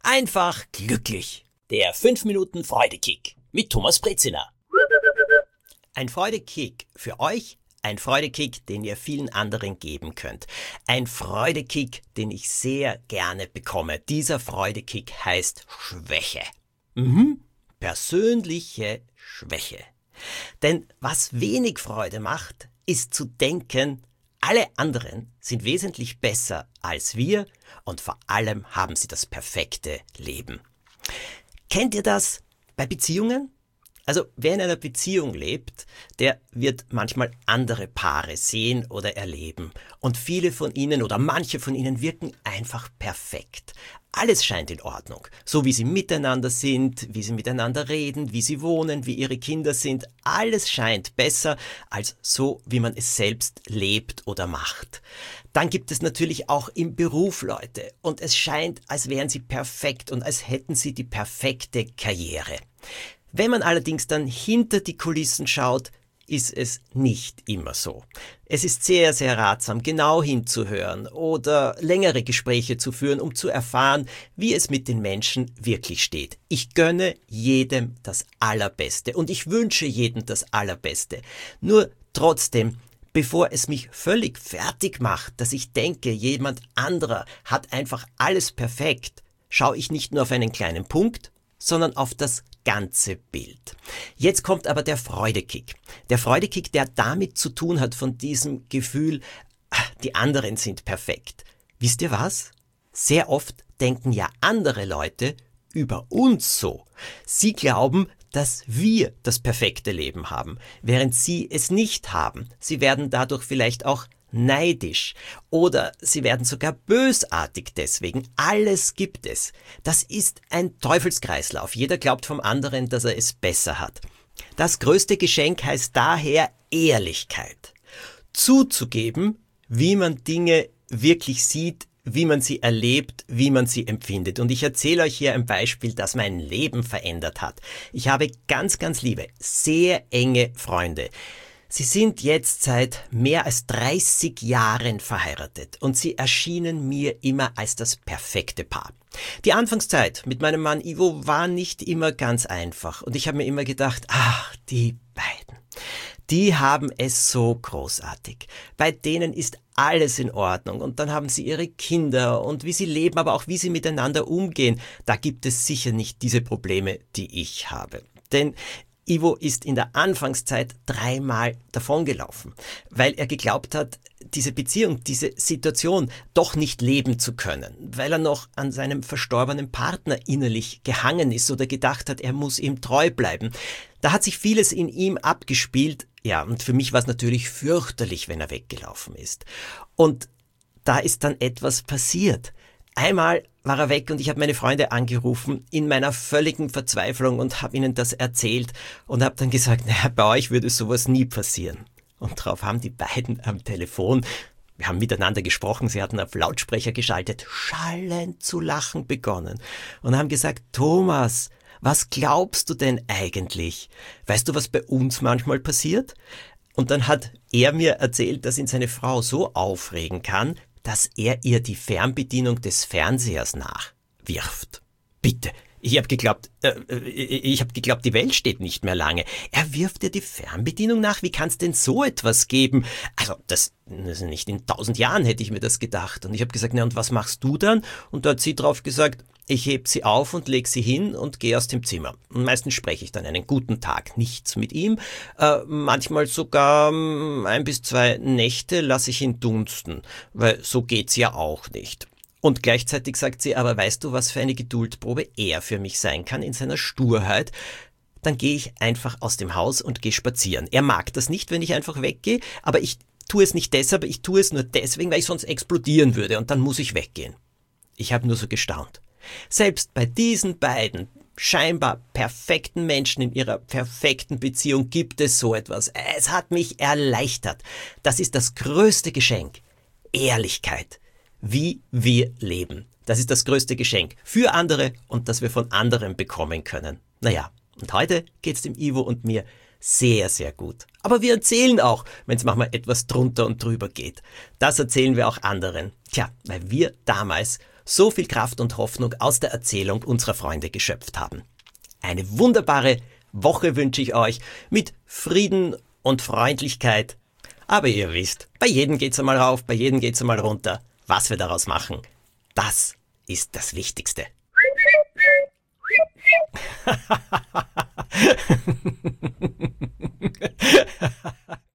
einfach glücklich. Der 5 Minuten Freudekick mit Thomas Brezina. Ein Freudekick für euch, ein Freudekick, den ihr vielen anderen geben könnt. Ein Freudekick, den ich sehr gerne bekomme. Dieser Freudekick heißt Schwäche. Persönliche Schwäche. Denn was wenig Freude macht, ist zu denken, alle anderen sind wesentlich besser als wir und vor allem haben sie das perfekte Leben. Kennt ihr das bei Beziehungen? Also wer in einer Beziehung lebt, der wird manchmal andere Paare sehen oder erleben. Und viele von ihnen oder manche von ihnen wirken einfach perfekt. Alles scheint in Ordnung. So wie sie miteinander sind, wie sie miteinander reden, wie sie wohnen, wie ihre Kinder sind. Alles scheint besser als so, wie man es selbst lebt oder macht. Dann gibt es natürlich auch im Beruf Leute. Und es scheint, als wären sie perfekt und als hätten sie die perfekte Karriere. Wenn man allerdings dann hinter die Kulissen schaut, ist es nicht immer so. Es ist sehr, sehr ratsam, genau hinzuhören oder längere Gespräche zu führen, um zu erfahren, wie es mit den Menschen wirklich steht. Ich gönne jedem das Allerbeste und ich wünsche jedem das Allerbeste. Nur trotzdem, bevor es mich völlig fertig macht, dass ich denke, jemand anderer hat einfach alles perfekt, schaue ich nicht nur auf einen kleinen Punkt, sondern auf das ganze Bild. Jetzt kommt aber der Freudekick. Der Freudekick, der damit zu tun hat von diesem Gefühl, die anderen sind perfekt. Wisst ihr was? Sehr oft denken ja andere Leute über uns so. Sie glauben, dass wir das perfekte Leben haben, während sie es nicht haben. Sie werden dadurch vielleicht auch neidisch oder sie werden sogar bösartig deswegen. Alles gibt es. Das ist ein Teufelskreislauf. Jeder glaubt vom anderen, dass er es besser hat. Das größte Geschenk heißt daher Ehrlichkeit. Zuzugeben, wie man Dinge wirklich sieht, wie man sie erlebt, wie man sie empfindet. Und ich erzähle euch hier ein Beispiel, das mein Leben verändert hat. Ich habe ganz, ganz liebe, sehr enge Freunde. Sie sind jetzt seit mehr als 30 Jahren verheiratet und sie erschienen mir immer als das perfekte Paar. Die Anfangszeit mit meinem Mann Ivo war nicht immer ganz einfach und ich habe mir immer gedacht, die beiden, die haben es so großartig. Bei denen ist alles in Ordnung und dann haben sie ihre Kinder und wie sie leben, aber auch wie sie miteinander umgehen, da gibt es sicher nicht diese Probleme, die ich habe. Denn Ivo ist in der Anfangszeit 3-mal davongelaufen, weil er geglaubt hat, diese Beziehung, diese Situation doch nicht leben zu können, weil er noch an seinem verstorbenen Partner innerlich gehangen ist oder gedacht hat, er muss ihm treu bleiben. Da hat sich vieles in ihm abgespielt, ja, und für mich war es natürlich fürchterlich, wenn er weggelaufen ist. Und da ist dann etwas passiert. Einmal war er weg und ich habe meine Freunde angerufen in meiner völligen Verzweiflung und habe ihnen das erzählt und habe dann gesagt, bei euch würde sowas nie passieren. Und darauf haben die beiden am Telefon, wir haben miteinander gesprochen, sie hatten auf Lautsprecher geschaltet, schallend zu lachen begonnen und haben gesagt, Thomas, was glaubst du denn eigentlich? Weißt du, was bei uns manchmal passiert? Und dann hat er mir erzählt, dass ihn seine Frau so aufregen kann, dass er ihr die Fernbedienung des Fernsehers nachwirft. Bitte, ich habe geglaubt, die Welt steht nicht mehr lange. Er wirft ihr die Fernbedienung nach? Wie kann es denn so etwas geben? Also, das nicht in 1000 Jahren hätte ich mir das gedacht. Und ich habe gesagt, na und was machst du dann? Und da hat sie drauf gesagt, ich heb sie auf und leg sie hin und gehe aus dem Zimmer. Und meistens spreche ich dann einen guten Tag nichts mit ihm. Manchmal sogar 1 bis 2 Nächte lasse ich ihn dunsten, weil so geht's ja auch nicht. Und gleichzeitig sagt sie, aber weißt du, was für eine Geduldprobe er für mich sein kann in seiner Sturheit? Dann gehe ich einfach aus dem Haus und gehe spazieren. Er mag das nicht, wenn ich einfach weggehe, aber ich tue es nicht deshalb, ich tue es nur deswegen, weil ich sonst explodieren würde und dann muss ich weggehen. Ich habe nur so gestaunt. Selbst bei diesen beiden scheinbar perfekten Menschen in ihrer perfekten Beziehung gibt es so etwas. Es hat mich erleichtert. Das ist das größte Geschenk. Ehrlichkeit. Wie wir leben. Das ist das größte Geschenk für andere und das wir von anderen bekommen können. Naja, und heute geht's dem Ivo und mir sehr, sehr gut. Aber wir erzählen auch, wenn es manchmal etwas drunter und drüber geht. Das erzählen wir auch anderen. Tja, weil wir damals so viel Kraft und Hoffnung aus der Erzählung unserer Freunde geschöpft haben. Eine wunderbare Woche wünsche ich euch mit Frieden und Freundlichkeit. Aber ihr wisst, bei jedem geht's einmal rauf, bei jedem geht's einmal runter. Was wir daraus machen, das ist das Wichtigste.